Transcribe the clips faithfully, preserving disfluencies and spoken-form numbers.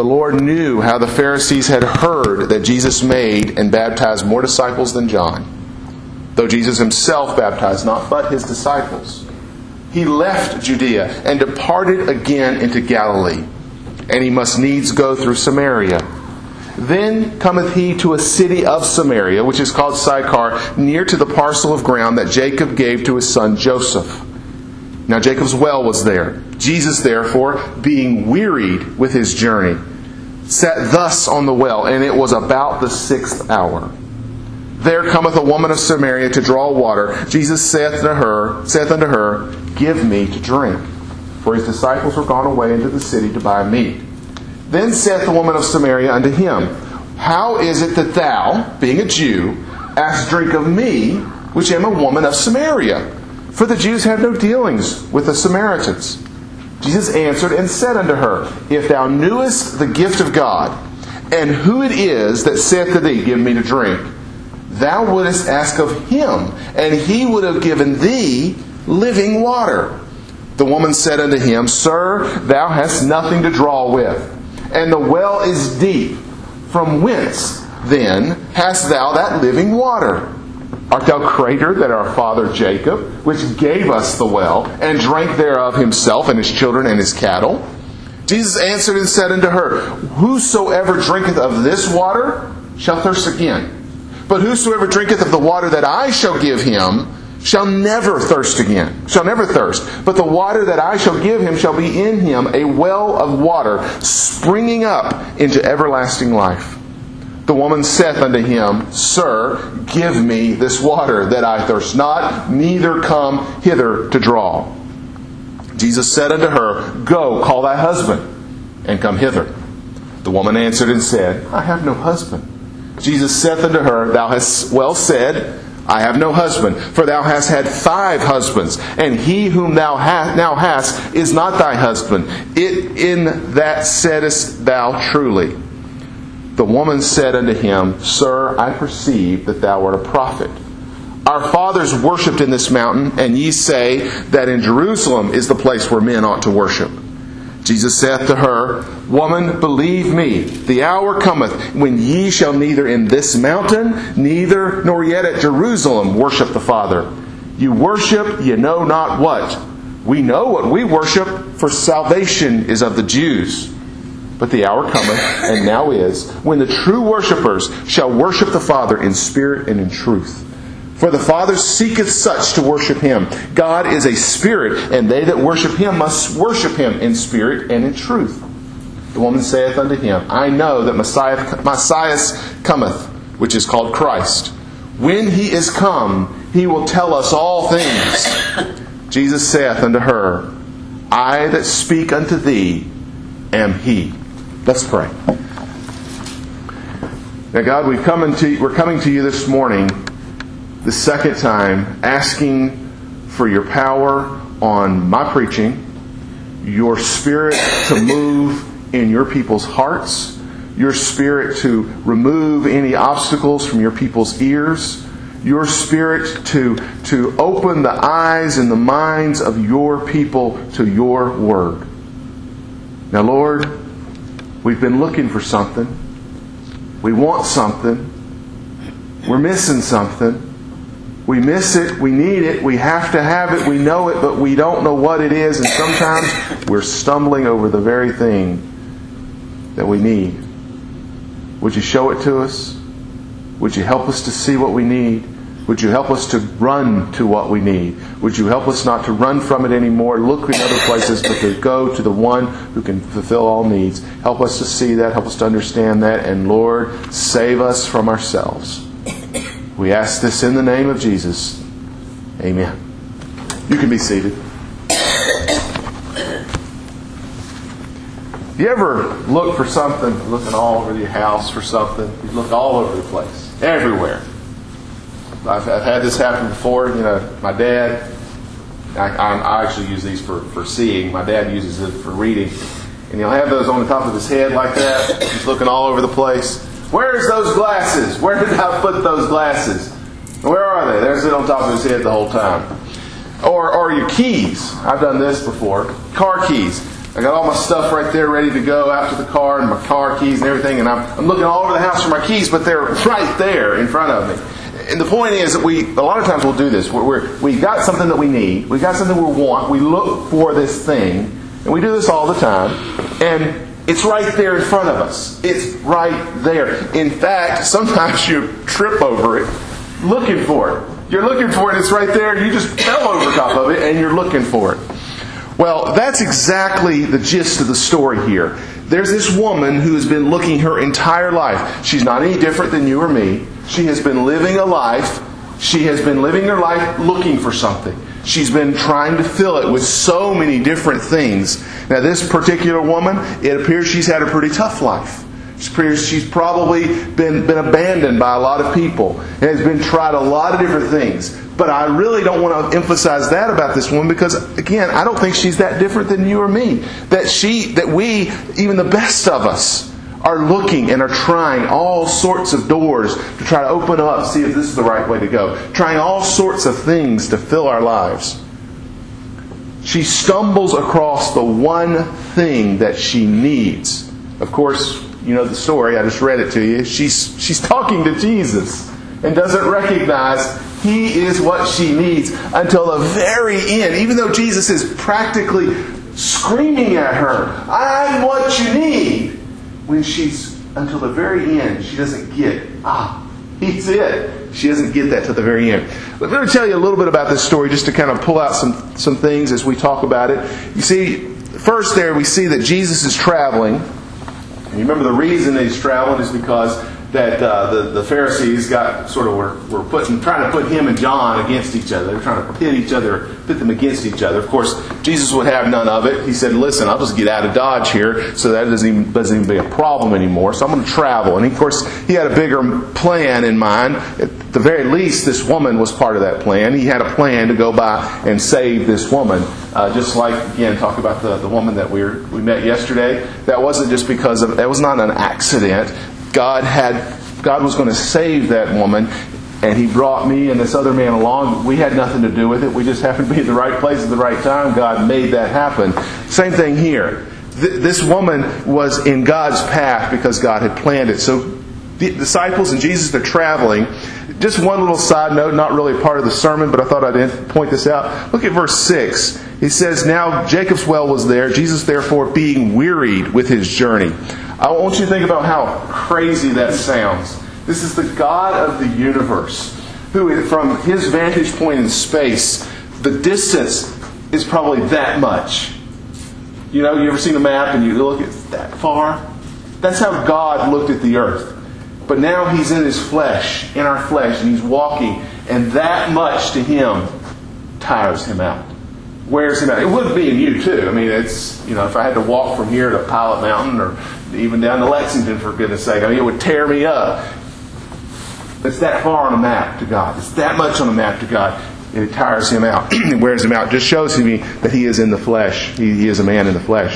The Lord knew how the Pharisees had heard that Jesus made and baptized more disciples than John, though Jesus himself baptized not but his disciples. He left Judea and departed again into Galilee, and he must needs go through Samaria. Then cometh he to a city of Samaria, which is called Sychar, near to the parcel of ground that Jacob gave to his son Joseph. Now Jacob's well was there. Jesus, therefore, being wearied with his journey, sat thus on the well, and it was about the sixth hour. There cometh a woman of Samaria to draw water. Jesus saith unto her, saith unto her, Give me to drink. For his disciples were gone away into the city to buy meat. Then saith the woman of Samaria unto him, How is it that thou, being a Jew, askest drink of me, which am a woman of Samaria? For the Jews have no dealings with the Samaritans. Jesus answered and said unto her, If thou knewest the gift of God, and who it is that saith to thee, Give me to drink, thou wouldest ask of him, and he would have given thee living water. The woman said unto him, Sir, thou hast nothing to draw with, and the well is deep. From whence, then, hast thou that living water? Art thou greater than our father Jacob, which gave us the well, and drank thereof himself, and his children, and his cattle? Jesus answered and said unto her, Whosoever drinketh of this water shall thirst again. But whosoever drinketh of the water that I shall give him shall never thirst again, shall never thirst. But the water that I shall give him shall be in him a well of water, springing up into everlasting life. The woman saith unto him, Sir, give me this water, that I thirst not, neither come hither to draw. Jesus said unto her, Go, call thy husband, and come hither. The woman answered and said, I have no husband. Jesus saith unto her, Thou hast well said, I have no husband, for thou hast had five husbands, and he whom thou ha- now hast is not thy husband. It in that saidest thou truly. The woman said unto him, Sir, I perceive that thou art a prophet. Our fathers worshipped in this mountain, and ye say that in Jerusalem is the place where men ought to worship. Jesus saith to her, Woman, believe me, the hour cometh when ye shall neither in this mountain, neither nor yet at Jerusalem worship the Father. You worship, ye know not what. We know what we worship, for salvation is of the Jews. But the hour cometh, and now is, when the true worshippers shall worship the Father in spirit and in truth. For the Father seeketh such to worship Him. God is a spirit, and they that worship Him must worship Him in spirit and in truth. The woman saith unto him, I know that Messiah, Messiah cometh, which is called Christ. When He is come, He will tell us all things. Jesus saith unto her, I that speak unto thee am He. Let's pray. Now God, we've come into, we're coming to you this morning, the second time, asking for your power on my preaching, your Spirit to move in your people's hearts, your Spirit to remove any obstacles from your people's ears, your Spirit to, to open the eyes and the minds of your people to your Word. Now, Lord, we've been looking for something. We want something. We're missing something. We miss it. We need it. We have to have it. We know it, but we don't know what it is. And sometimes we're stumbling over the very thing that we need. Would you show it to us? Would you help us to see what we need? Would you help us to run to what we need? Would you help us not to run from it anymore, look in other places, but to go to the one who can fulfill all needs? Help us to see that. Help us to understand that. And Lord, save us from ourselves. We ask this in the name of Jesus. Amen. You can be seated. You ever look for something, looking all over your house for something? You look all over the place, everywhere. I've, I've had this happen before. You know, my dad, I, I actually use these for, for seeing. My dad uses it for reading. And he'll have those on the top of his head like that. He's looking all over the place. Where's those glasses? Where did I put those glasses? Where are they? They're sitting on top of his head the whole time. Or, or your keys. I've done this before. Car keys. I got all my stuff right there ready to go out to the car and my car keys and everything. And I'm, I'm looking all over the house for my keys, but they're right there in front of me. And the point is that we, a lot of times we'll do this. We're, we're, we got something that we need. We got something we want. We look for this thing. And we do this all the time. And it's right there in front of us. It's right there. In fact, sometimes you trip over it looking for it. You're looking for it, it's right there. You just fell over top of it and you're looking for it. Well, that's exactly the gist of the story here. There's this woman who has been looking her entire life. She's not any different than you or me. She has been living a life. She has been living her life looking for something. She's been trying to fill it with so many different things. Now, this particular woman, it appears she's had a pretty tough life. It appears she's probably been, been abandoned by a lot of people and has been tried a lot of different things. But I really don't want to emphasize that about this woman because, again, I don't think she's that different than you or me. That she, that we, even the best of us, are looking and are trying all sorts of doors to try to open up, see if this is the right way to go. Trying all sorts of things to fill our lives. She stumbles across the one thing that she needs. Of course, you know the story. I just read it to you. She's, she's talking to Jesus and doesn't recognize He is what she needs until the very end. Even though Jesus is practically screaming at her, I'm what you need. When she's, until the very end, she doesn't get, ah, He's it. She doesn't get that to the very end. Let me tell you a little bit about this story just to kind of pull out some, some things as we talk about it. You see, first there we see that Jesus is traveling. And you remember the reason that He's traveling is because that uh, the, the Pharisees got sort of were, were putting, trying to put Him and John against each other. They were trying to pit each other, pit them against each other. Of course, Jesus would have none of it. He said, listen, I'll just get out of Dodge here so that doesn't even, doesn't even be a problem anymore. So I'm going to travel. And of course, He had a bigger plan in mind. At the very least, this woman was part of that plan. He had a plan to go by and save this woman. Uh, just like, again, talk about the, the woman that we were, we met yesterday. That wasn't just because of, that was not an accident. God had, God was going to save that woman, and He brought me and this other man along. We had nothing to do with it. We just happened to be at the right place at the right time. God made that happen. Same thing here. Th- this woman was in God's path because God had planned it. So the disciples and Jesus, they're traveling. Just one little side note, not really part of the sermon, but I thought I'd point this out. Look at verse six. He says, now Jacob's well was there. Jesus, therefore, being wearied with His journey. I want you to think about how crazy that sounds. This is the God of the universe, who, from His vantage point in space, the distance is probably that much. You know, you ever seen a map and you look at that far? That's how God looked at the earth. But now He's in His flesh, in our flesh, and He's walking, and that much to Him tires Him out. Wears Him out. It would be in you too. I mean, it's, you know, if I had to walk from here to Pilot Mountain or even down to Lexington, for goodness sake, I mean, it would tear me up. It's that far on a map to God. It's that much on a map to God. And it tires Him out. It wears Him out. It just shows me that He is in the flesh. He, he is a man in the flesh.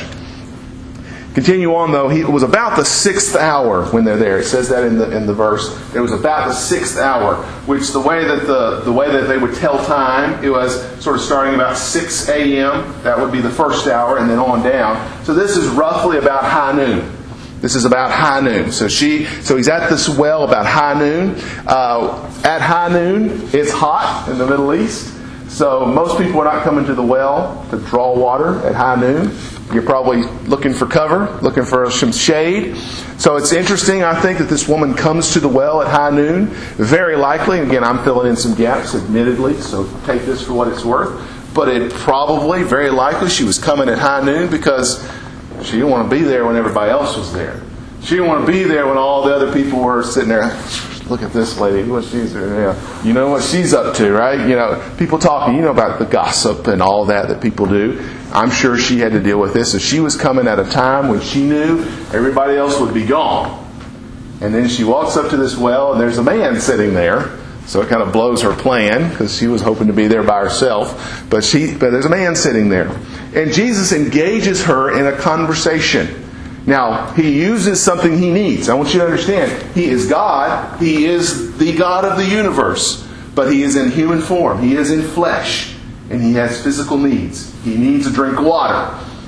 Continue on, though. He, it was about the sixth hour when they're there. It says that in the in the verse. It was about the sixth hour, which the way that the the way that they would tell time, it was sort of starting about six a.m. That would be the first hour, and then on down. So this is roughly about high noon. This is about high noon. So she, so he's at this well about high noon. Uh, at high noon, it's hot in the Middle East. So most people are not coming to the well to draw water at high noon. You're probably looking for cover, looking for some shade. So it's interesting, I think, that this woman comes to the well at high noon. Very likely, again, I'm filling in some gaps, admittedly, so take this for what it's worth. But it probably, very likely, she was coming at high noon because she didn't want to be there when everybody else was there. She didn't want to be there when all the other people were sitting there. Look at this lady. What she's, you know, you know what she's up to, right? You know, people talking. You know about the gossip and all that that people do. I'm sure she had to deal with this. So she was coming at a time when she knew everybody else would be gone. And then she walks up to this well, and there's a man sitting there. So it kind of blows her plan because she was hoping to be there by herself. But she, but there's a man sitting there, and Jesus engages her in a conversation. Now, He uses something He needs. I want you to understand, He is God. He is the God of the universe. But He is in human form. He is in flesh. And He has physical needs. He needs to drink water.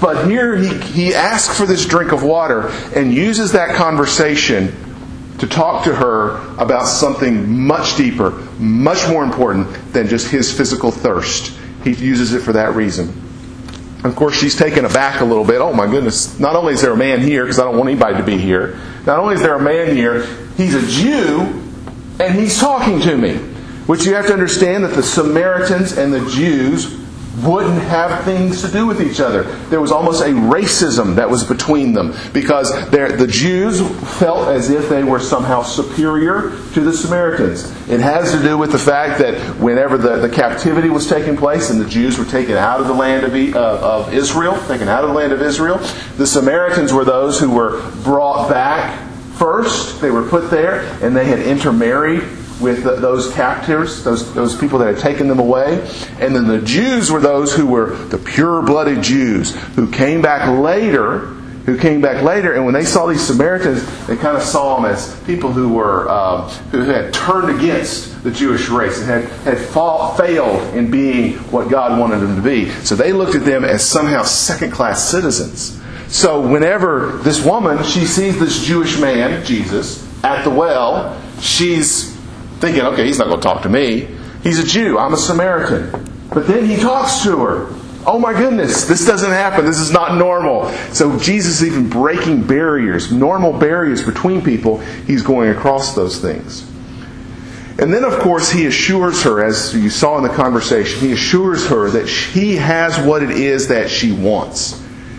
But here he, he asks for this drink of water and uses that conversation to talk to her about something much deeper, much more important than just his physical thirst. He uses it for that reason. Of course, she's taken aback a little bit. Oh my goodness, not only is there a man here, because I don't want anybody to be here, not only is there a man here, he's a Jew, and he's talking to me. Which you have to understand that the Samaritans and the Jews wouldn't have things to do with each other. There was almost a racism that was between them, because the Jews felt as if they were somehow superior to the Samaritans. It has to do with the fact that whenever the, the captivity was taking place and the Jews were taken out of the land of, uh, of Israel, taken out of the land of Israel, the Samaritans were those who were brought back first. They were put there and they had intermarried with those captives, those those people that had taken them away. And then the Jews were those who were the pure-blooded Jews who came back later, who came back later, and when they saw these Samaritans, they kind of saw them as people who were uh, who had turned against the Jewish race and had, had fall, failed in being what God wanted them to be. So they looked at them as somehow second-class citizens. So whenever this woman, she sees this Jewish man, Jesus, at the well, she's thinking, okay, he's not going to talk to me. He's a Jew. I'm a Samaritan. But then he talks to her. Oh my goodness, this doesn't happen. This is not normal. So Jesus is even breaking barriers, normal barriers between people. He's going across those things. And then, of course, he assures her, as you saw in the conversation, he assures her that he has what it is that she wants.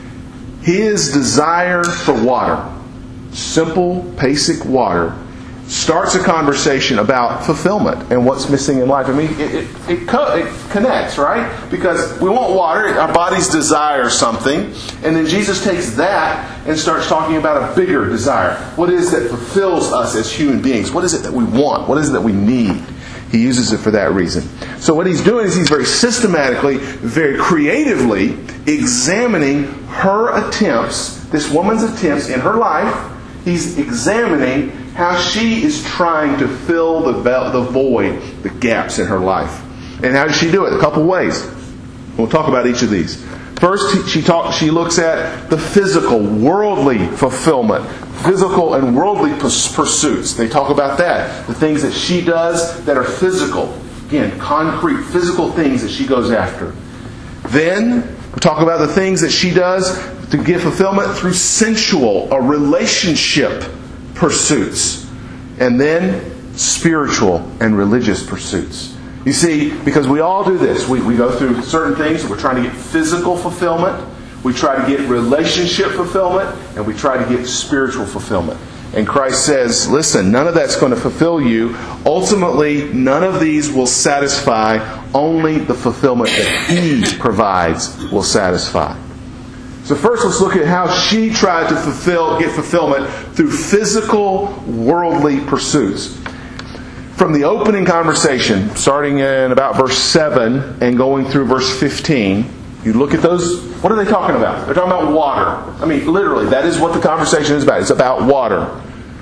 His desire for water, simple, basic water, starts a conversation about fulfillment and what's missing in life. I mean, it, it, it, co- it connects, right? Because we want water, our bodies desire something, and then Jesus takes that and starts talking about a bigger desire. What is that fulfills us as human beings? What is it that we want? What is it that we need? He uses it for that reason. So what he's doing is he's very systematically, very creatively examining her attempts, this woman's attempts in her life. He's examining how she is trying to fill the the void, the gaps in her life. And how does she do it? A couple ways. We'll talk about each of these. First, she talk, she looks at the physical, worldly fulfillment, physical and worldly pursuits. They talk about that. The things that she does that are physical. Again, concrete, physical things that she goes after. Then, we talk about the things that she does to get fulfillment through sensual or relationship pursuits. And then spiritual and religious pursuits. You see, because we all do this. We, we go through certain things. We're trying to get physical fulfillment. We try to get relationship fulfillment. And we try to get spiritual fulfillment. And Christ says, listen, none of that's going to fulfill you. Ultimately, none of these will satisfy. Only the fulfillment that He provides will satisfy. So first, let's look at how she tried to fulfill, get fulfillment through physical, worldly pursuits. From the opening conversation, starting in about verse seven and going through verse fifteen, you look at those, what are they talking about? They're talking about water. I mean, literally, that is what the conversation is about. It's about water.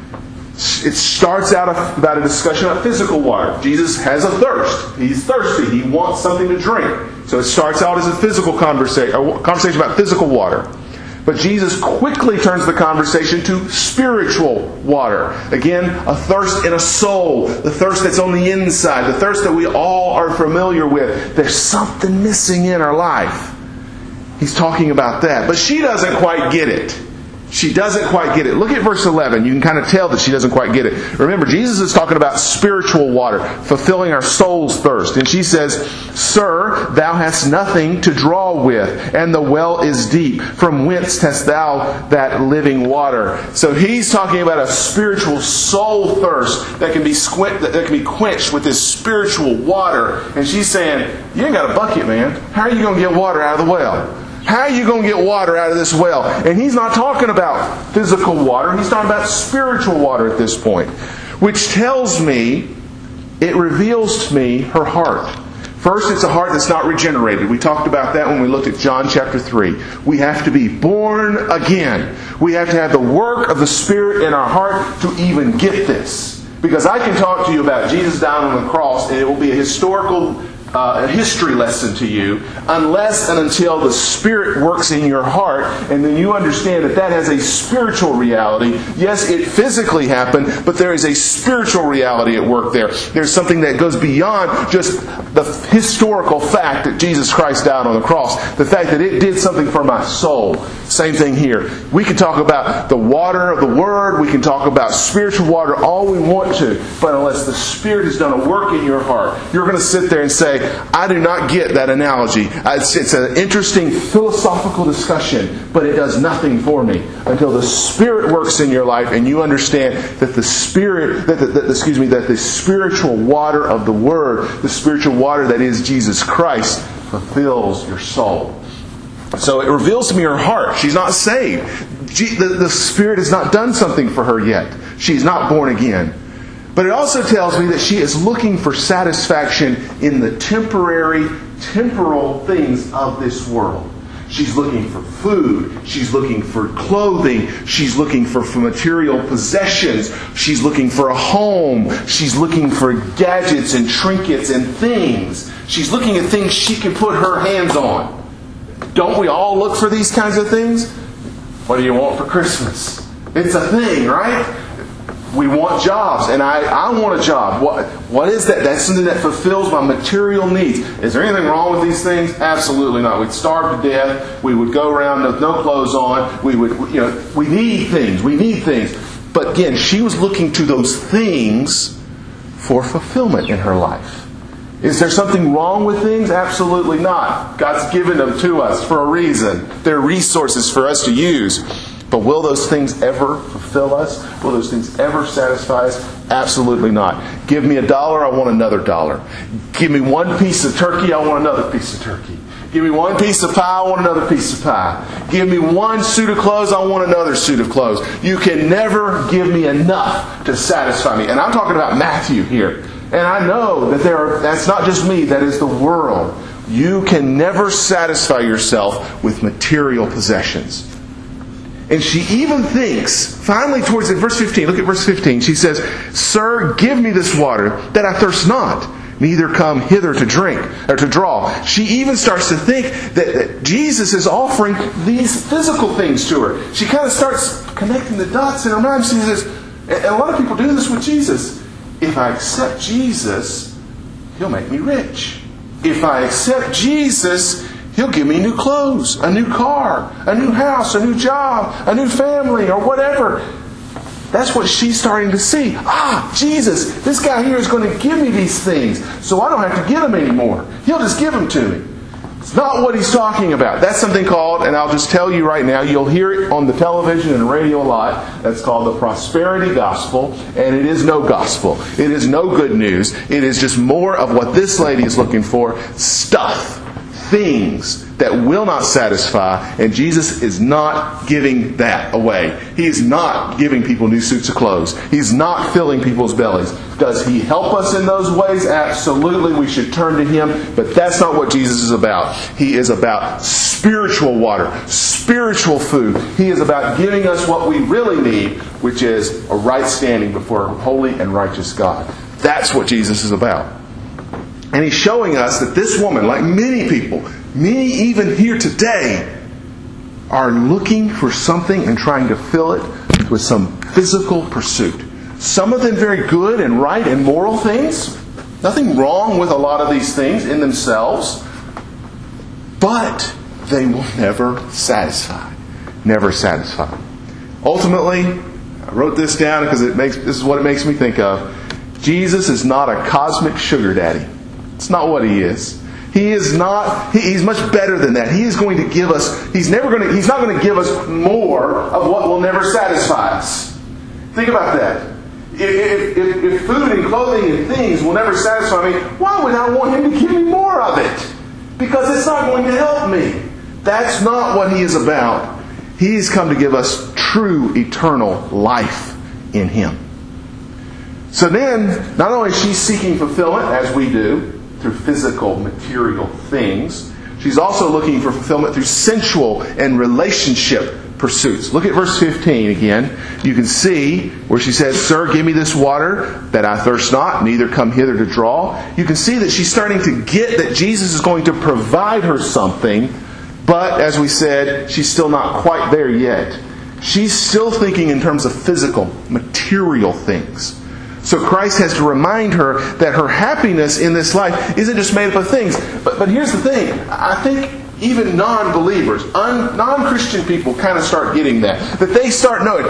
It starts out about a discussion about physical water. Jesus has a thirst. He's thirsty. He wants something to drink. So it starts out as a physical conversation, a conversation about physical water. But Jesus quickly turns the conversation to spiritual water. Again, a thirst in a soul. The thirst that's on the inside. The thirst that we all are familiar with. There's something missing in our life. He's talking about that. But she doesn't quite get it. She doesn't quite get it. Look at verse eleven. You can kind of tell that she doesn't quite get it. Remember, Jesus is talking about spiritual water, fulfilling our soul's thirst. And she says, Sir, thou hast nothing to draw with, and the well is deep. From whence hast thou that living water? So he's talking about a spiritual soul thirst that can be squint, that can be quenched with this spiritual water. And she's saying, you ain't got a bucket, man. How are you going to get water out of the well? How are you going to get water out of this well? And he's not talking about physical water. He's talking about spiritual water at this point. Which tells me, it reveals to me her heart. First, it's a heart that's not regenerated. We talked about that when we looked at John chapter three. We have to be born again. We have to have the work of the Spirit in our heart to even get this. Because I can talk to you about Jesus dying on the cross, and it will be a historical Uh, a history lesson to you unless and until the Spirit works in your heart and then you understand that that has a spiritual reality. Yes, it physically happened, but there is a spiritual reality at work there. There's something that goes beyond just the historical fact that Jesus Christ died on the cross. The fact that it did something for my soul. Same thing here. We can talk about the water of the Word. We can talk about spiritual water all we want to. But unless the Spirit has done a work in your heart, you're going to sit there and say, I do not get that analogy. It's, it's an interesting philosophical discussion, but it does nothing for me until the Spirit works in your life and you understand that the Spirit, that the, that, excuse me, that the spiritual water of the Word, the spiritual water that is Jesus Christ, fulfills your soul. So it reveals to me her heart. She's not saved. She, the, the Spirit has not done something for her yet. She's not born again. But it also tells me that she is looking for satisfaction in the temporary, temporal things of this world. She's looking for food. She's looking for clothing. She's looking for, for material possessions. She's looking for a home. She's looking for gadgets and trinkets and things. She's looking at things she can put her hands on. Don't we all look for these kinds of things? What do you want for Christmas? It's a thing, right? We want jobs, and I, I want a job. What, what is that? That's something that fulfills my material needs. Is there anything wrong with these things? Absolutely not. We'd starve to death. We would go around with no clothes on. We would, you know, we need things. We need things. But again, she was looking to those things for fulfillment in her life. Is there something wrong with things? Absolutely not. God's given them to us for a reason. They're resources for us to use. But will those things ever fulfill us? Will those things ever satisfy us? Absolutely not. Give me a dollar, I want another dollar. Give me one piece of turkey, I want another piece of turkey. Give me one piece of pie, I want another piece of pie. Give me one suit of clothes, I want another suit of clothes. You can never give me enough to satisfy me. And I'm talking about Matthew here. And I know that there are, that's not just me, that is the world. You can never satisfy yourself with material possessions. And she even thinks, finally towards it, verse fifteen, look at verse fifteen. She says, Sir, give me this water, that I thirst not, neither come hither to drink, or to draw. She even starts to think that, that Jesus is offering these physical things to her. She kind of starts connecting the dots in her mind. She says, and a lot of people do this with Jesus. If I accept Jesus, He'll make me rich. If I accept Jesus, He'll give me new clothes, a new car, a new house, a new job, a new family, or whatever. That's what she's starting to see. Ah, Jesus, this guy here is going to give me these things, so I don't have to get them anymore. He'll just give them to me. It's not what he's talking about. That's something called, and I'll just tell you right now, you'll hear it on the television and radio a lot. That's called the prosperity gospel, and it is no gospel. It is no good news. It is just more of what this lady is looking for. Stuff. Things that will not satisfy, and Jesus is not giving that away. He is not giving people new suits of clothes. He's not filling people's bellies. Does He help us in those ways? Absolutely, we should turn to Him, but that's not what Jesus is about. He is about spiritual water, spiritual food. He is about giving us what we really need, which is a right standing before a holy and righteous God. That's what Jesus is about. And He's showing us that this woman, like many people, many even here today, are looking for something and trying to fill it with some physical pursuit. Some of them very good and right and moral things. Nothing wrong with a lot of these things in themselves. But they will never satisfy. Never satisfy. Ultimately, I wrote this down because it makes this is what it makes me think of. Jesus is not a cosmic sugar daddy. It's not what He is. He is not, He's much better than that. He is going to give us, He's never going to, He's not going to give us more of what will never satisfy us. Think about that. If, if, if food and clothing and things will never satisfy me, why would I want Him to give me more of it? Because it's not going to help me. That's not what He is about. He's come to give us true eternal life in Him. So then, not only is she seeking fulfillment, as we do, through physical, material things, she's also looking for fulfillment through sensual and relationship pursuits. Look at verse fifteen again. You can see where she says, "Sir, give me this water, that I thirst not, neither come hither to draw." You can see that she's starting to get that Jesus is going to provide her something, but as we said, she's still not quite there yet. She's still thinking in terms of physical, material things. So Christ has to remind her that her happiness in this life isn't just made up of things. But, but here's the thing. I think even non-believers, un, non-Christian people kind of start getting that. That they start knowing.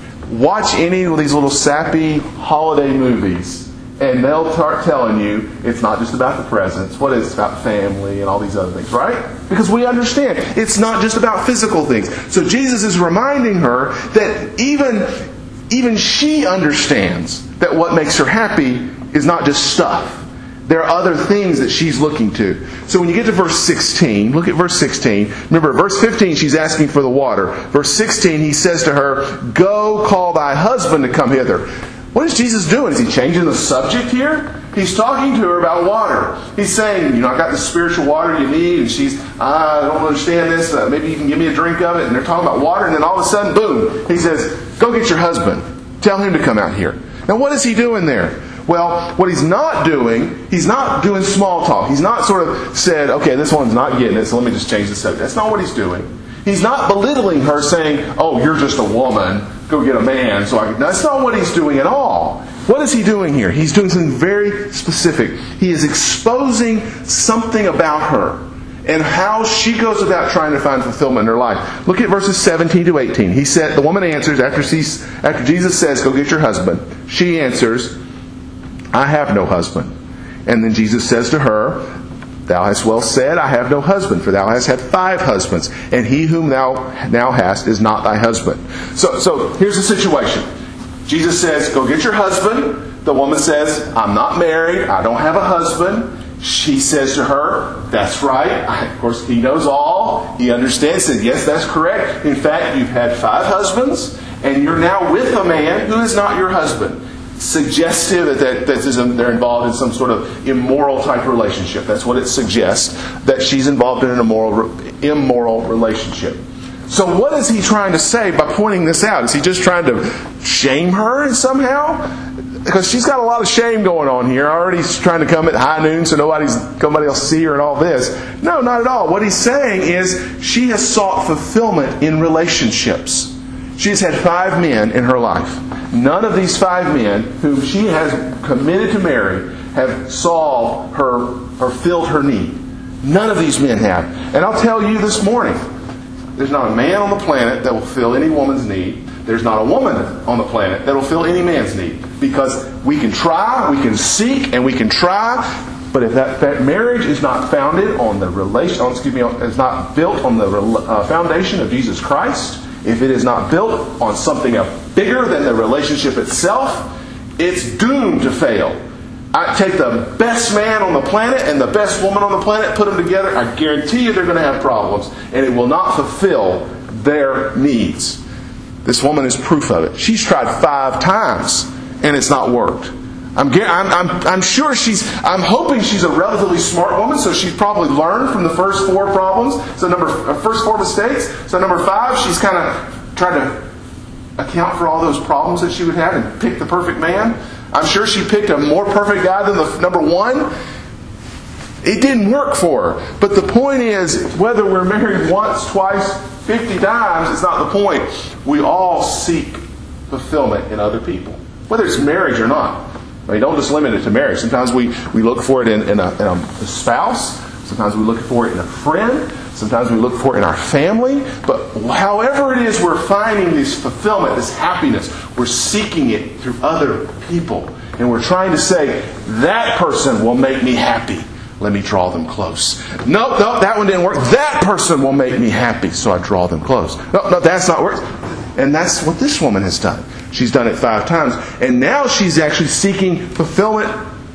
Watch any of these little sappy holiday movies, and they'll start telling you it's not just about the presents. What is it? It's about family and all these other things, right? Because we understand it's not just about physical things. So Jesus is reminding her that even, even she understands that what makes her happy is not just stuff. There are other things that she's looking to. So when you get to verse sixteen, look at verse sixteen. Remember, verse fifteen, she's asking for the water. Verse sixteen, he says to her, "Go call thy husband to come hither." What is Jesus doing? Is he changing the subject here? He's talking to her about water. He's saying, you know, I got the spiritual water you need. And she's, I don't understand this. Uh, maybe you can give me a drink of it. And they're talking about water. And then all of a sudden, boom, he says, "Go get your husband. Tell him to come out here." Now what is he doing there? Well, what he's not doing, he's not doing small talk. He's not sort of said, okay, this one's not getting it, so let me just change the subject. That's not what he's doing. He's not belittling her saying, oh, you're just a woman, go get a man. So I can... That's not what he's doing at all. What is he doing here? He's doing something very specific. He is exposing something about her and how she goes about trying to find fulfillment in her life. Look at verses seventeen to eighteen. He said, the woman answers, after, she, after Jesus says, "Go get your husband," she answers, "I have no husband." And then Jesus says to her, "Thou hast well said, I have no husband, for thou hast had five husbands, and he whom thou now hast is not thy husband." So, so here's the situation. Jesus says, "Go get your husband." The woman says, "I'm not married. I don't have a husband." She says to her, "That's right." I, of course, he knows all. He understands. He says, "Yes, that's correct. In fact, you've had five husbands, and you're now with a man who is not your husband." Suggestive that, that they're involved in some sort of immoral type relationship. That's what it suggests, that she's involved in an immoral, immoral relationship. So what is he trying to say by pointing this out? Is he just trying to shame her somehow? Because she's got a lot of shame going on here. Already he's trying to come at high noon so nobody's nobody will see her and all this. No, not at all. What he's saying is she has sought fulfillment in relationships. She's had five men in her life. None of these five men whom she has committed to marry have solved her or filled her need. None of these men have. And I'll tell you this morning, there's not a man on the planet that will fill any woman's need. There's not a woman on the planet that will fill any man's need. Because we can try, we can seek, and we can try, but if that, that marriage is not founded on the relation, oh, excuse me, is not built on the uh, foundation of Jesus Christ, if it is not built on something bigger than the relationship itself, it's doomed to fail. I take the best man on the planet and the best woman on the planet, put them together, I guarantee you they're going to have problems, and it will not fulfill their needs. This woman is proof of it. She's tried five times, and it's not worked. I'm, I'm, I'm, I'm sure she's, I'm hoping she's a relatively smart woman, so she's probably learned from the first four problems, so number, uh, first four mistakes. So number five, she's kind of tried to account for all those problems that she would have and pick the perfect man. I'm sure she picked a more perfect guy than the number one. It didn't work for her. But the point is, whether we're married once, twice, fifty times, it's not the point. We all seek fulfillment in other people, whether it's marriage or not. I mean, don't just limit it to marriage. Sometimes we, we look for it in, in, a, in a spouse. Sometimes we look for it in a friend. Sometimes we look for it in our family. But however it is we're finding this fulfillment, this happiness, we're seeking it through other people. And we're trying to say, that person will make me happy. Let me draw them close. No, no, that one didn't work. That person will make me happy, so I draw them close. No, no, that's not working. And that's what this woman has done. She's done it five times. And now she's actually seeking fulfillment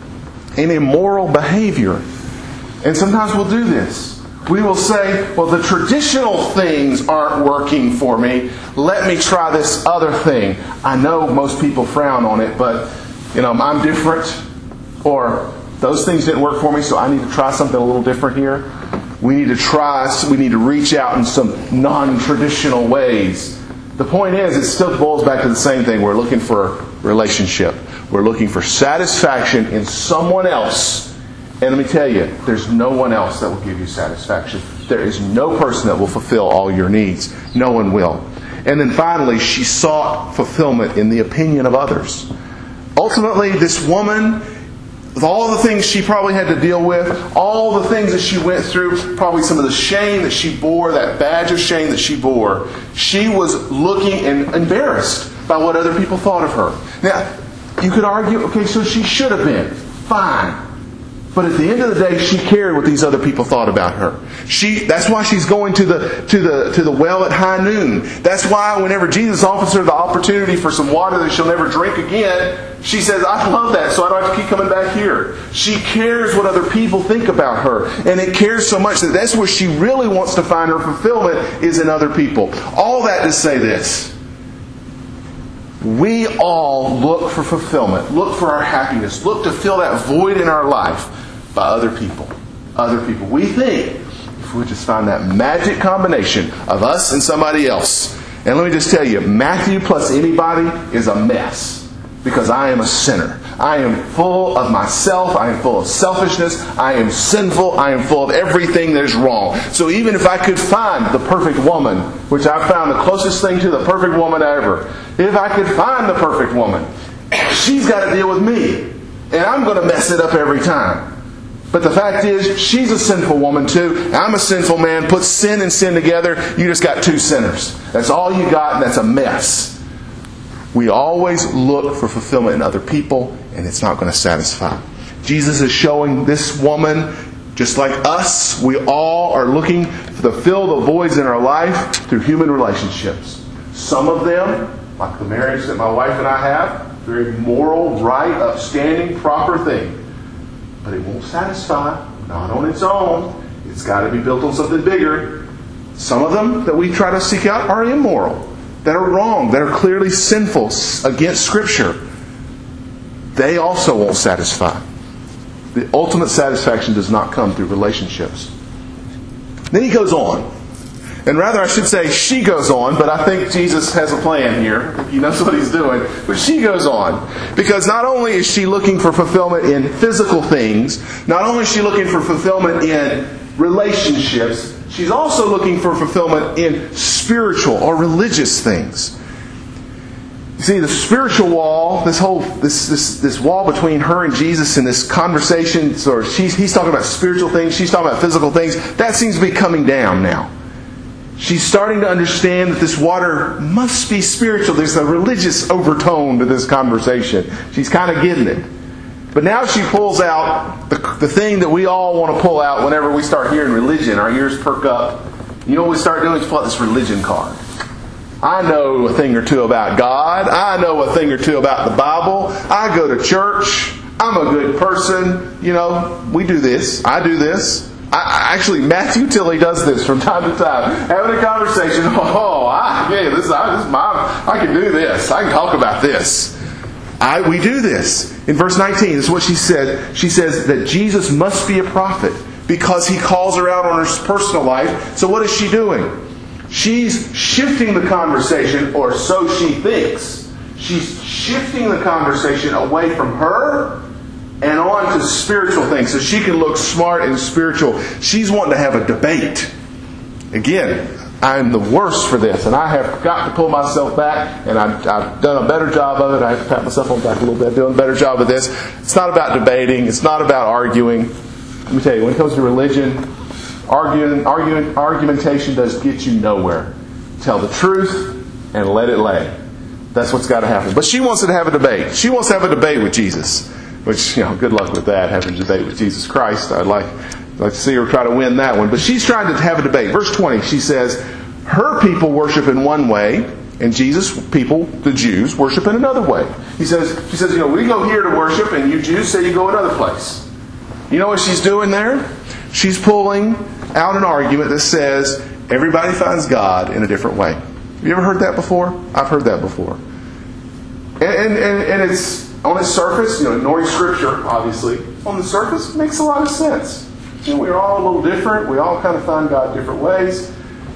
in immoral behavior. And sometimes we'll do this. We will say, well, the traditional things aren't working for me. Let me try this other thing. I know most people frown on it, but you know, I'm different. Or those things didn't work for me, so I need to try something a little different here. We need to try, we need to reach out in some non-traditional ways. The point is, it still boils back to the same thing. We're looking for a relationship. We're looking for satisfaction in someone else. And let me tell you, there's no one else that will give you satisfaction. There is no person that will fulfill all your needs. No one will. And then finally, she sought fulfillment in the opinion of others. Ultimately, this woman, with all the things she probably had to deal with, all the things that she went through, probably some of the shame that she bore, that badge of shame that she bore, she was looking and embarrassed by what other people thought of her. Now, you could argue, okay, so she should have been. Fine. But at the end of the day, she cared what these other people thought about her. She, that's why she's going to the, to the, to the well at high noon. That's why whenever Jesus offers her the opportunity for some water that she'll never drink again, she says, I love that, so I don't have to keep coming back here. She cares what other people think about her. And it cares so much that that's where she really wants to find her fulfillment, is in other people. All that to say this. We all look for fulfillment, look for our happiness, look to fill that void in our life by other people. Other people. We think if we just find that magic combination of us and somebody else. And let me just tell you, Matthew plus anybody is a mess. Because I am a sinner. I am full of myself. I am full of selfishness. I am sinful. I am full of everything that is wrong. So even if I could find the perfect woman, which I found the closest thing to the perfect woman ever, if I could find the perfect woman, she's got to deal with me. And I'm going to mess it up every time. But the fact is, she's a sinful woman too. I'm a sinful man. Put sin and sin together, you just got two sinners. That's all you got, and that's a mess. We always look for fulfillment in other people, and it's not going to satisfy. Jesus is showing this woman, just like us, we all are looking to fill the voids in our life through human relationships. Some of them, like the marriage that my wife and I have, very moral, right, upstanding, proper thing. But it won't satisfy, not on its own. It's got to be built on something bigger. Some of them that we try to seek out are immoral, that are wrong, that are clearly sinful, against Scripture. They also won't satisfy. The ultimate satisfaction does not come through relationships. Then he goes on. And rather I should say she goes on, but I think Jesus has a plan here. He knows what he's doing. But she goes on. Because not only is she looking for fulfillment in physical things, not only is she looking for fulfillment in relationships, she's also looking for fulfillment in spiritual or religious things. You see, the spiritual wall, this whole this this this wall between her and Jesus in this conversation, or she's he's talking about spiritual things, she's talking about physical things, that seems to be coming down now. She's starting to understand that this water must be spiritual. There's a religious overtone to this conversation. She's kind of getting it. But now she pulls out the, the thing that we all want to pull out whenever we start hearing religion. Our ears perk up. You know what we start doing is pull out this religion card. I know a thing or two about God. I know a thing or two about the Bible. I go to church. I'm a good person. You know, we do this. I do this. I, actually, Matthew Tilley does this from time to time. Having a conversation. Oh, I, yeah, this, I, this is my, I can do this. I can talk about this. I, we do this. In verse nineteen, this is what she said. She says that Jesus must be a prophet because he calls her out on her personal life. So what is she doing? She's shifting the conversation, or so she thinks. She's shifting the conversation away from her and on to spiritual things, so she can look smart and spiritual. She's wanting to have a debate. Again, I'm the worst for this, and I have got to pull myself back, and I've, I've done a better job of it. I have to pat myself on the back a little bit, doing a better job of this. It's not about debating. It's not about arguing. Let me tell you, when it comes to religion, arguing, arguing, argumentation does get you nowhere. Tell the truth and let it lay. That's what's got to happen. But she wants to have a debate. She wants to have a debate with Jesus. Which, you know, good luck with that, having a debate with Jesus Christ. I'd like, like to see her try to win that one. But she's trying to have a debate. Verse twenty, she says, her people worship in one way, and Jesus' people, the Jews, worship in another way. He says, she says, you know, we go here to worship, and you Jews say you go another place. You know what she's doing there? She's pulling out an argument that says everybody finds God in a different way. Have you ever heard that before? I've heard that before. And, and, and, and it's, on its surface, you know, ignoring Scripture, obviously, on the surface, it makes a lot of sense. You know, we're all a little different. We all kind of find God different ways.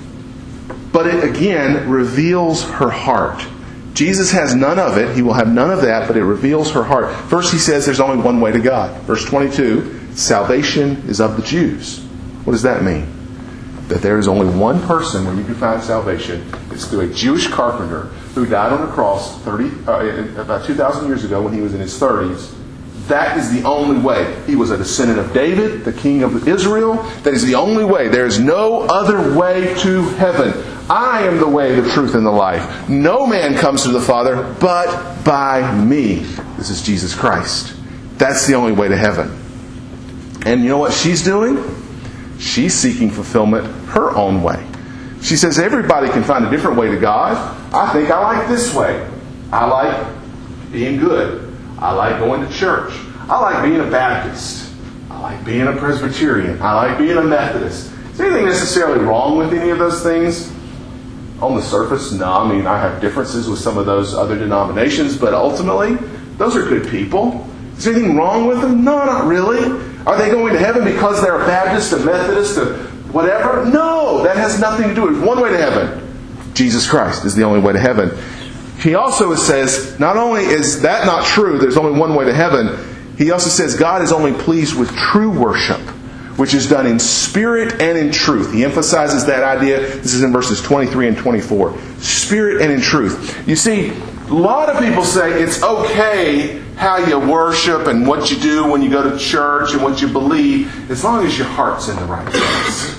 But it, again, reveals her heart. Jesus has none of it. He will have none of that, but it reveals her heart. First, he says there's only one way to God. Verse twenty-two, salvation is of the Jews. What does that mean? That there is only one person where you can find salvation. It's through a Jewish carpenter who died on a cross thirty, uh, about two thousand years ago when he was in his thirties. That is the only way. He was a descendant of David, the king of Israel. That is the only way. There is no other way to heaven. I am the way, the truth, and the life. No man comes to the Father but by me. This is Jesus Christ. That's the only way to heaven. And you know what she's doing? She's seeking fulfillment her own way. She says everybody can find a different way to God. I think I like this way. I like being good. I like going to church. I like being a Baptist. I like being a Presbyterian. I like being a Methodist. Is there anything necessarily wrong with any of those things? On the surface, no. I mean, I have differences with some of those other denominations, but ultimately, those are good people. Is there anything wrong with them? No, not really. Are they going to heaven because they're a Baptist, a Methodist, a whatever? No, that has nothing to do with it. One way to heaven. Jesus Christ is the only way to heaven. He also says, not only is that not true, there's only one way to heaven, he also says God is only pleased with true worship, which is done in spirit and in truth. He emphasizes that idea. This is in verses twenty-three and twenty-four. Spirit and in truth. You see, a lot of people say it's okay how you worship and what you do when you go to church and what you believe, as long as your heart's in the right place.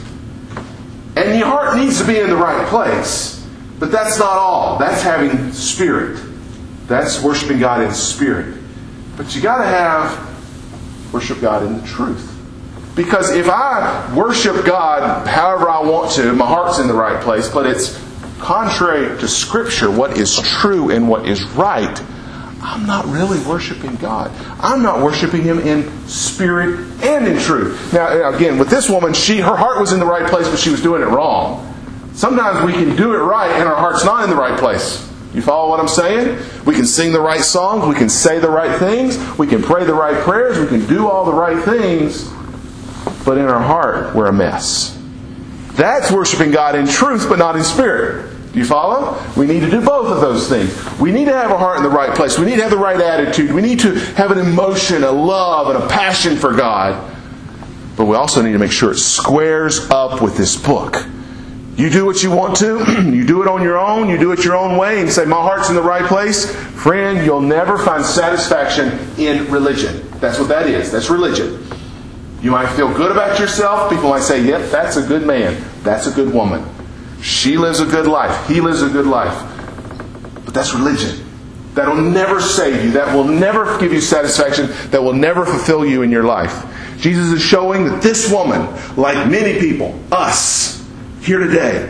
And your heart needs to be in the right place. But that's not all. That's having spirit. That's worshiping God in spirit. But you got to have worship God in the truth. Because if I worship God however I want to, my heart's in the right place, but it's contrary to Scripture, what is true and what is right, I'm not really worshiping God. I'm not worshiping Him in spirit and in truth. Now, again, with this woman, she her heart was in the right place, but she was doing it wrong. Sometimes we can do it right and our heart's not in the right place. You follow what I'm saying? We can sing the right songs. We can say the right things. We can pray the right prayers. We can do all the right things. But in our heart, we're a mess. That's worshiping God in truth, but not in spirit. Do you follow? We need to do both of those things. We need to have our heart in the right place. We need to have the right attitude. We need to have an emotion, a love, and a passion for God. But we also need to make sure it squares up with this book. You do what you want to. You do it on your own. You do it your own way and say, my heart's in the right place. Friend, you'll never find satisfaction in religion. That's what that is. That's religion. You might feel good about yourself. People might say, yep, that's a good man. That's a good woman. She lives a good life. He lives a good life. But that's religion. That will never save you. That will never give you satisfaction. That will never fulfill you in your life. Jesus is showing that this woman, like many people, us, here today,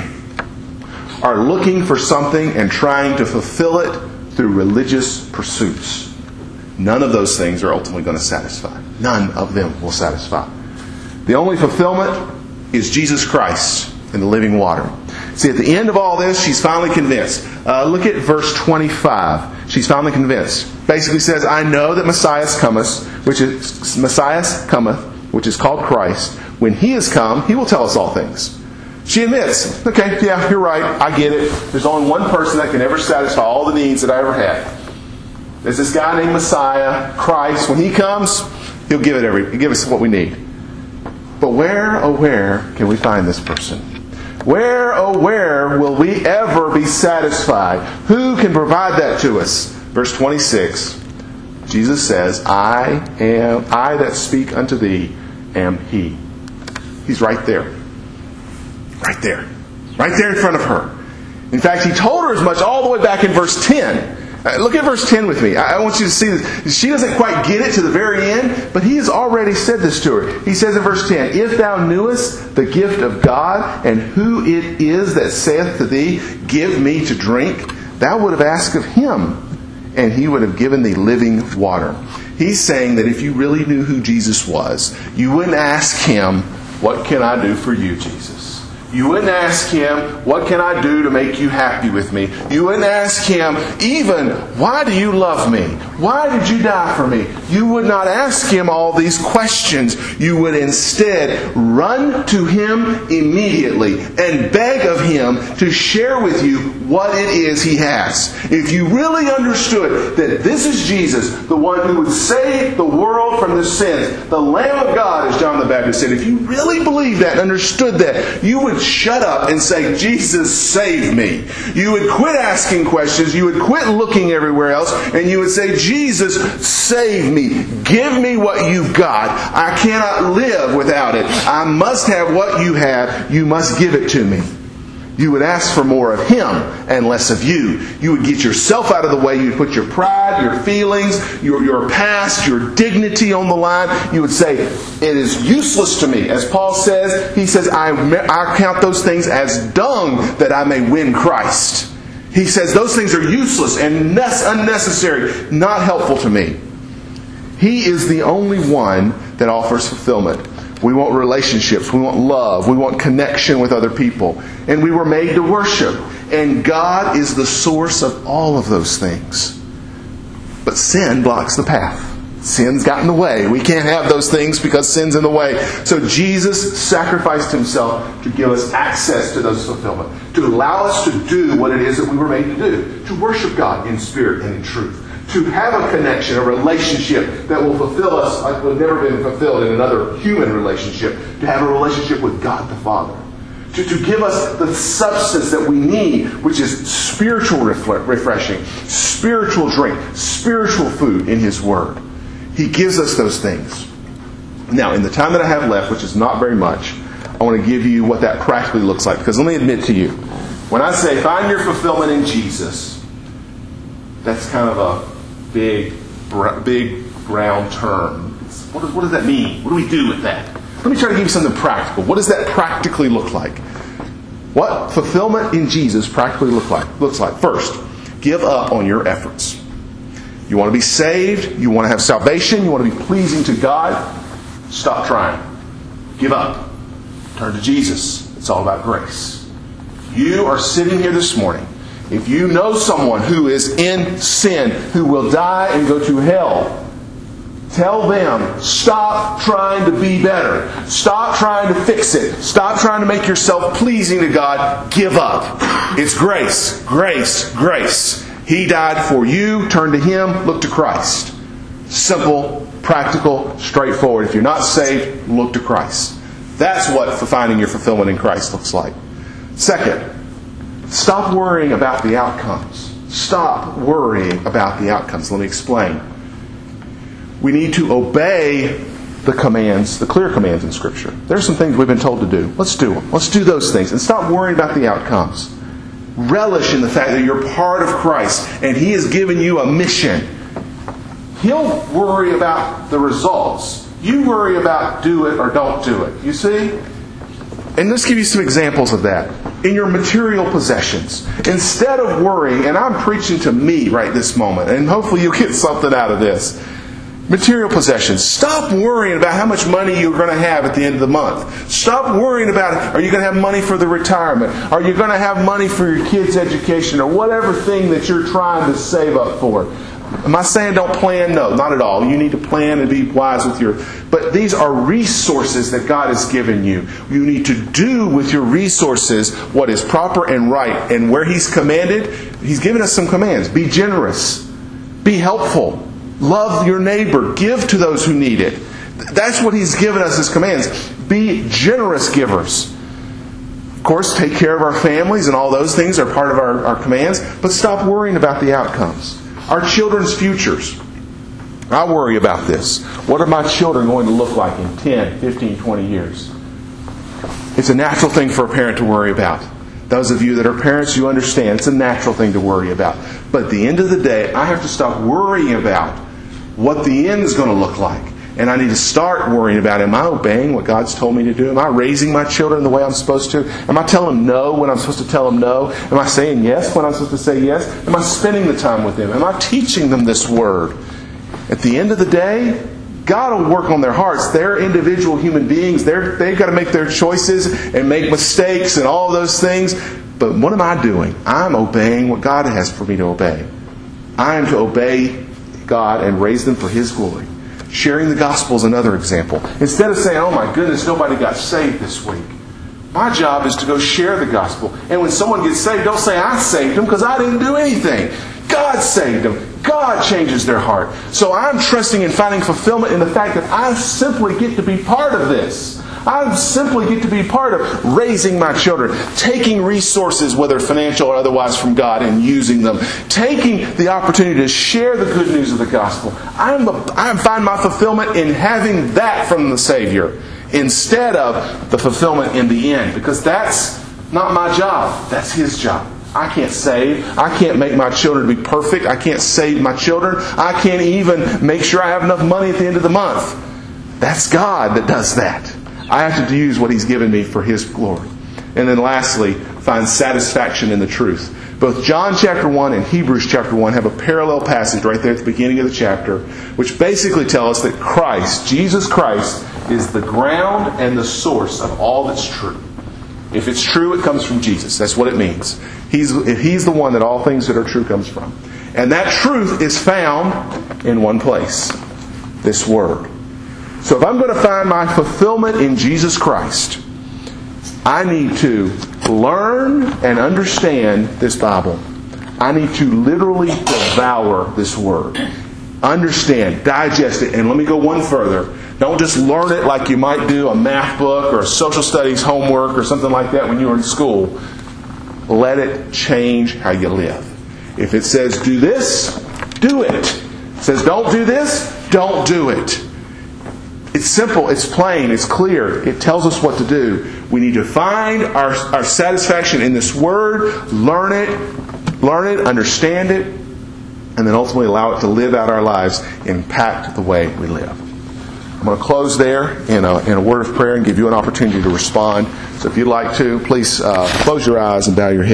are looking for something and trying to fulfill it through religious pursuits. None of those things are ultimately going to satisfy. None of them will satisfy. The only fulfillment is Jesus Christ in the living water. See, at the end of all this, she's finally convinced. Uh, look at verse twenty-five. She's finally convinced. Basically says, I know that Messiah cometh, which is Messiah cometh, which is called Christ. When He is come, He will tell us all things. She admits, okay, yeah, you're right, I get it. There's only one person that can ever satisfy all the needs that I ever had. There's this guy named Messiah, Christ. When He comes, He'll give it every, He'll give us what we need. But where, oh where, can we find this person? Where, oh where, will we ever be satisfied? Who can provide that to us? Verse twenty-six, Jesus says, I am, I that speak unto thee am He. He's right there. Right there. Right there in front of her. In fact, He told her as much all the way back in verse ten. Uh, look at verse ten with me. I, I want you to see this. She doesn't quite get it to the very end, but He has already said this to her. He says in verse ten, If thou knewest the gift of God, and who it is that saith to thee, Give me to drink, thou would have asked of Him, and He would have given thee living water. He's saying that if you really knew who Jesus was, you wouldn't ask Him, What can I do for you, Jesus? You wouldn't ask Him, what can I do to make you happy with me? You wouldn't ask Him, even, why do you love me? Why did you die for me? You would not ask Him all these questions. You would instead run to Him immediately and beg of Him to share with you what it is He has. If you really understood that this is Jesus, the one who would save the world from the sins, the Lamb of God, as John the Baptist said, if you really believed that and understood that, you would shut up and say, Jesus, save me. You would quit asking questions. You would quit looking everywhere else. And you would say, Jesus, save me. Give me what you've got. I cannot live without it. I must have what you have. You must give it to me. You would ask for more of Him and less of you. You would get yourself out of the way. You'd put your pride, your feelings, your, your past, your dignity on the line. You would say, it is useless to me. As Paul says, he says, I, I count those things as dung that I may win Christ. He says those things are useless and unnecessary, not helpful to me. He is the only one that offers fulfillment. We want relationships. We want love. We want connection with other people. And we were made to worship. And God is the source of all of those things. But sin blocks the path. Sin's got in the way. We can't have those things because sin's in the way. So Jesus sacrificed Himself to give us access to those fulfillment. To allow us to do what it is that we were made to do. To worship God in spirit and in truth. To have a connection, a relationship that will fulfill us like we've never been fulfilled in another human relationship. To have a relationship with God the Father. To, to give us the substance that we need, which is spiritual refle- refreshing, spiritual drink, spiritual food in His Word. He gives us those things. Now, in the time that I have left, which is not very much, I want to give you what that practically looks like. Because let me admit to you, when I say find your fulfillment in Jesus, that's kind of a big, big, round term. What does, what does that mean? What do we do with that? Let me try to give you something practical. What does that practically look like? What fulfillment in Jesus practically look like? Looks like. First, give up on your efforts. You want to be saved. You want to have salvation. You want to be pleasing to God. Stop trying. Give up. Turn to Jesus. It's all about grace. You are sitting here this morning. If you know someone who is in sin, who will die and go to hell, tell them, stop trying to be better. Stop trying to fix it. Stop trying to make yourself pleasing to God. Give up. It's grace, grace, grace. He died for you. Turn to Him. Look to Christ. Simple, practical, straightforward. If you're not saved, look to Christ. That's what finding your fulfillment in Christ looks like. Second, stop worrying about the outcomes. Stop worrying about the outcomes. Let me explain. We need to obey the commands, the clear commands in Scripture. There are some things we've been told to do. Let's do them. Let's do those things. And stop worrying about the outcomes. Relish in the fact that you're part of Christ and He has given you a mission. He'll worry about the results. You worry about do it or don't do it. You see? And let's give you some examples of that. In your material possessions, instead of worrying, and I'm preaching to me right this moment, and hopefully you'll get something out of this. Material possessions. Stop worrying about how much money you're going to have at the end of the month. Stop worrying about, are you going to have money for the retirement? Are you going to have money for your kids' education? Or whatever thing that you're trying to save up for. Am I saying don't plan? No, not at all. You need to plan and be wise with your... But these are resources that God has given you. You need to do with your resources what is proper and right. And where He's commanded, He's given us some commands. Be generous. Be helpful. Love your neighbor. Give to those who need it. That's what He's given us as commands. Be generous givers. Of course, take care of our families and all those things are part of our, our commands. But stop worrying about the outcomes. Our children's futures. I worry about this. What are my children going to look like in ten, fifteen, twenty years? It's a natural thing for a parent to worry about. Those of you that are parents, you understand it's a natural thing to worry about. But at the end of the day, I have to stop worrying about what the end is going to look like. And I need to start worrying about, am I obeying what God's told me to do? Am I raising my children the way I'm supposed to? Am I telling them no when I'm supposed to tell them no? Am I saying yes when I'm supposed to say yes? Am I spending the time with them? Am I teaching them this Word? At the end of the day, God will work on their hearts. They're individual human beings. They're, they've got to make their choices and make mistakes and all those things. But what am I doing? I'm obeying what God has for me to obey. I am to obey God and raise them for His glory. Sharing the gospel is another example. Instead of saying, oh my goodness, nobody got saved this week. My job is to go share the gospel. And when someone gets saved, don't say I saved them because I didn't do anything. God saved them. God changes their heart. So I'm trusting and finding fulfillment in the fact that I simply get to be part of this. I simply get to be part of raising my children, taking resources, whether financial or otherwise, from God and using them, taking the opportunity to share the good news of the gospel. I'm the, I find my fulfillment in having that from the Savior instead of the fulfillment in the end, because that's not my job. That's His job. I can't save. I can't make my children to be perfect. I can't save my children. I can't even make sure I have enough money at the end of the month. That's God that does that. I have to use what He's given me for His glory. And then lastly, find satisfaction in the truth. Both John chapter one and Hebrews chapter one have a parallel passage right there at the beginning of the chapter, which basically tell us that Christ, Jesus Christ, is the ground and the source of all that's true. If it's true, it comes from Jesus. That's what it means. He's, he's the one that all things that are true comes from. And that truth is found in one place. This Word. So if I'm going to find my fulfillment in Jesus Christ, I need to learn and understand this Bible. I need to literally devour this Word. Understand, digest it, and let me go one further. Don't just learn it like you might do a math book or a social studies homework or something like that when you were in school. Let it change how you live. If it says do this, do it. If it says don't do this, don't do it. It's simple, it's plain, it's clear. It tells us what to do. We need to find our, our satisfaction in this Word, learn it, learn it, understand it, and then ultimately allow it to live out our lives, impact the way we live. I'm going to close there in a, in a word of prayer and give you an opportunity to respond. So if you'd like to, please uh, close your eyes and bow your head.